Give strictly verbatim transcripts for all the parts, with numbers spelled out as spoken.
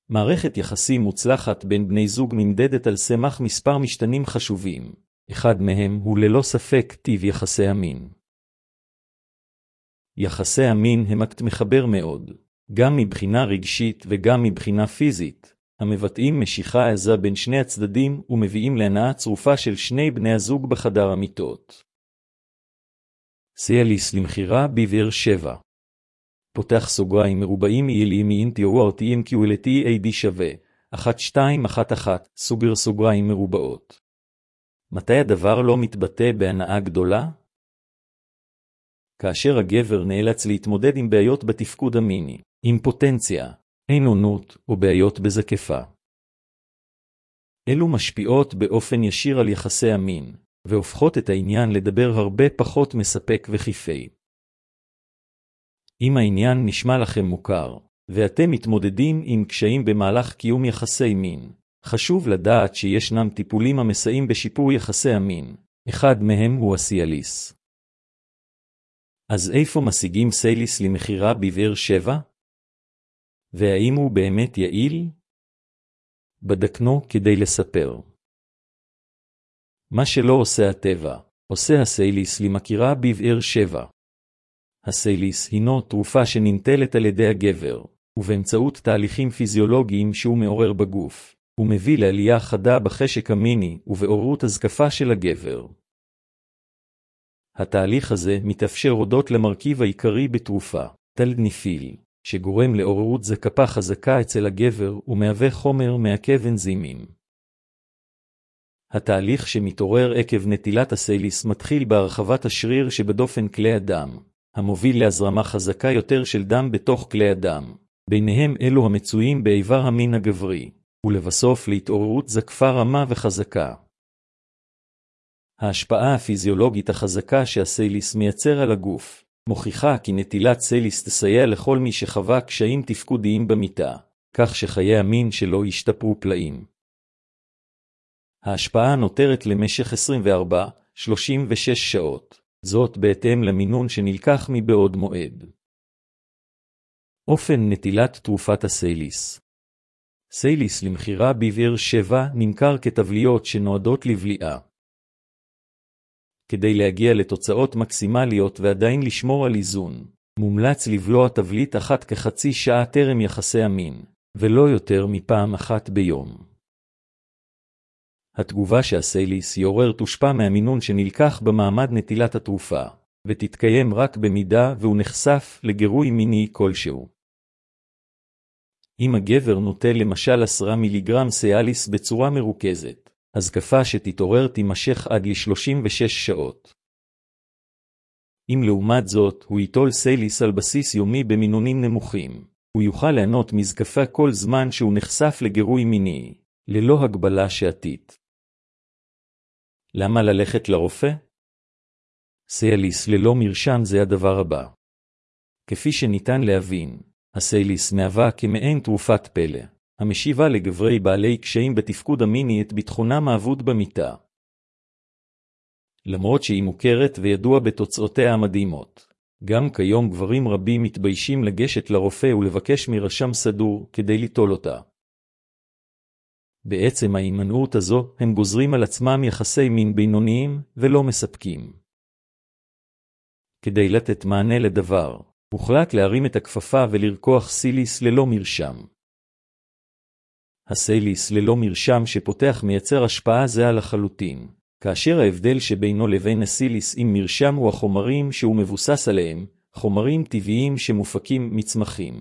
מערכת יחסים מוצלחת בין בני זוג נמדדת על סמך מספר משתנים חשובים. אחד מהם הוא ללא ספק טיב יחסי המין. יחסי המין הם אקט מחבר מאוד, גם מבחינה רגשית וגם מבחינה פיזית, המבטאים משיכה עזה בין שני הצדדים ומביאים להנאה צרופה של שני בני הזוג בחדר המיטות. סיאליס למכירה בבאר שבע. פותח סוגריים מרובעים יעילים אינטיו אותיים קיולטי איי-די שווה אחת שתיים אחת אחת סוגר סוגריים מרובעות. מתי הדבר לא מתבטא בהנאה גדולה? כאשר הגבר נאלץ להתמודד עם בעיות בתפקוד המיני, אימפוטנציה, אין עונות או בעיות בזקפה. אלו משפיעות באופן ישיר על יחסי המין, והופכות את העניין לדבר הרבה פחות מספק וחיפאי. אם העניין נשמע לכם מוכר, ואתם מתמודדים עם קשיים במהלך קיום יחסי מין, חשוב לדעת שישנם טיפולים המסייעים בשיפור יחסי המין, אחד מהם הוא הסיאליס. אז איפה משיגים סיאליס למכירה בבאר שבע? והאם הוא באמת יעיל? בדקנו כדי לספר. מה שלא עושה הטבע, עושה הסיאליס למכירה בבאר שבע. הסיאליס הינו תרופה שננטלת על ידי הגבר, ובאמצעות תהליכים פיזיולוגיים שהוא מעורר בגוף, הוא מביא לעלייה חדה בחשק המיני ובעוררות הזקפה של הגבר. התהליך הזה מתאפשר הודות למרכיב העיקרי בתרופה, תלדניפיל, שגורם לעוררות זקפה חזקה אצל הגבר ומהווה חומר מעכב אנזימים. התהליך שמתעורר עקב נטילת הסיאליס מתחיל בהרחבת השריר שבדופן כלי הדם, המוביל להזרמה חזקה יותר של דם בתוך כלי הדם, ביניהם אלו המצויים באיבר המין הגברי, ולבסוף להתעוררות זקפה רמה וחזקה. ההשפעה הפיזיולוגית החזקה שהסיאליס מייצר על הגוף, מוכיחה כי נטילת סיאליס תסייע לכל מי שחווה קשיים תפקודיים במיטה, כך שחיי המין שלו ישתפרו פלאים. ההשפעה נותרת למשך עשרים וארבע עד שלושים ושש שעות, זאת בהתאם למינון שנלקח מבעוד מועד. אופן נטילת תרופת הסיאליס. סיאליס למכירה בבאר שבע נמכר כתבליות שנועדות לבליעה. כדי להגיע לתוצאות מקסימליות ועדיין לשמור על איזון, מומלץ לבלוע תבלית אחת כחצי שעה טרם יחסי המין, ולא יותר מפעם אחת ביום. התגובה שהסיאליס יעורר תושפע מהמינון שנלקח במעמד נטילת התרופה, ותתקיים רק במידה והוא נחשף לגירוי מיני כלשהו. אם הגבר נוטל למשל עשרה מיליגרם סיאליס בצורה מרוכזת, הזקפה שתתעורר תימשך עד ל-שלושים ושש שעות. אם לעומת זאת הוא ייטול סיאליס על בסיס יומי במינונים נמוכים, הוא יוכל ליהנות מזקפה כל זמן שהוא נחשף לגירוי מיני, ללא הגבלה שעתית. למה ללכת לרופא? סיאליס ללא מרשם זה הדבר הבא. כפי שניתן להבין, הסיאליס מהווה כמעין תרופת פלא, המשיבה לגברי בעלי קשיים בתפקוד המיני את ביטחונם האבוד במיטה. למרות שהיא מוכרת וידוע בתוצאותיה המדהימות, גם כיום גברים רבים מתביישים לגשת לרופא ולבקש מרשם סדור כדי ליטול אותה. בעצם ההימנעות הזו הם גוזרים על עצמם יחסי מין בינוניים ולא מספקים. כדי לתת מענה לדבר, הוחלט להרים את הכפפה ולרקוח סיאליס ללא מרשם. הסיאליס ללא מרשם שפותח מייצר השפעה זהה לחלוטין, כאשר ההבדל שבינו לבין הסיאליס עם מרשם הוא החומרים שהוא מבוסס עליהם, חומרים טבעיים שמופקים מצמחים.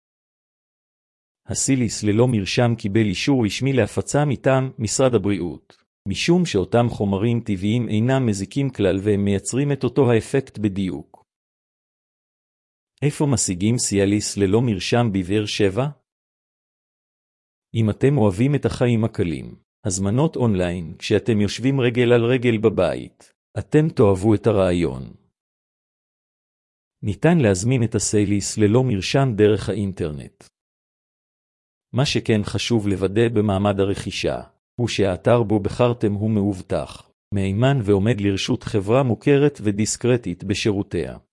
הסיאליס ללא מרשם קיבל אישור רשמי להפצה מטעם משרד הבריאות, משום שאותם חומרים טבעיים אינם מזיקים כלל והם מייצרים את אותו האפקט בדיוק. איפה משיגים סיאליס ללא מרשם בבאר שבע? אם אתם אוהבים את החיים הקלים, הזמנות אונליין כשאתם יושבים רגל על רגל בבית, אתם תאהבו את הרעיון. ניתן להזמין את הסיאליס ללא מרשם דרך האינטרנט. מה שכן חשוב לוודא במעמד הרכישה, הוא שהאתר בו בחרתם הוא מאובטח, מהימן ועומד לרשות חברה מוכרת ודיסקרטית בשירותיה.